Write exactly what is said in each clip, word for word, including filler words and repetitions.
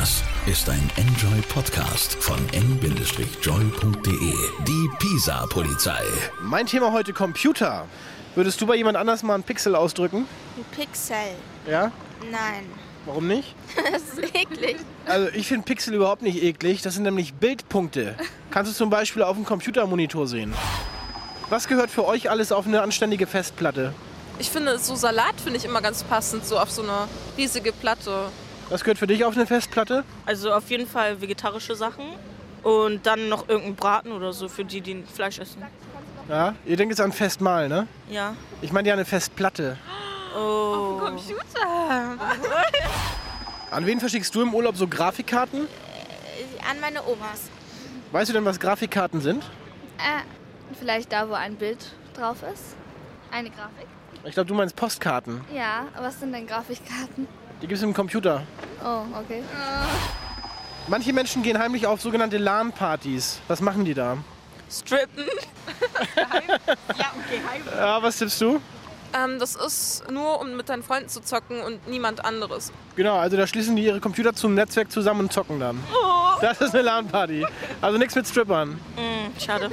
Das ist ein Enjoy-Podcast von en joy punkt de. Die Pisa-Polizei. Mein Thema heute Computer. Würdest du bei jemand anders mal einen Pixel ausdrücken? Ein Pixel? Ja? Nein. Warum nicht? Das ist eklig. Also ich finde Pixel überhaupt nicht eklig. Das sind nämlich Bildpunkte. Kannst du zum Beispiel auf dem Computermonitor sehen. Was gehört für euch alles auf eine anständige Festplatte? Ich finde, so Salat finde ich immer ganz passend, so auf so eine riesige Platte. Was gehört für dich auf eine Festplatte? Also auf jeden Fall vegetarische Sachen und dann noch irgendein Braten oder so für die, die Fleisch essen. Ja, ihr denkt jetzt an Festmahl, ne? Ja. Ich meine ja eine Festplatte. Oh. Computer. An wen verschickst du im Urlaub so Grafikkarten? An meine Omas. Weißt du denn, was Grafikkarten sind? Äh, vielleicht da, wo ein Bild drauf ist. Eine Grafik. Ich glaube, du meinst Postkarten. Ja, was sind denn Grafikkarten? Die gibt es im Computer. Oh, okay. Manche Menschen gehen heimlich auf sogenannte LAN-Partys. Was machen die da? Strippen. Ja, okay, heim. Ja, was tippst du? Ähm, das ist nur, um mit deinen Freunden zu zocken und niemand anderes. Genau, also da schließen die ihre Computer zum Netzwerk zusammen und zocken dann. Oh. Das ist eine LAN-Party. Also nichts mit Strippern. Mm, schade.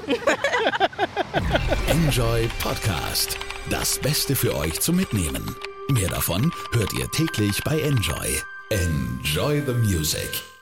Enjoy Podcast. Das Beste für euch zum Mitnehmen. Mehr davon hört ihr täglich bei Enjoy. Enjoy the music.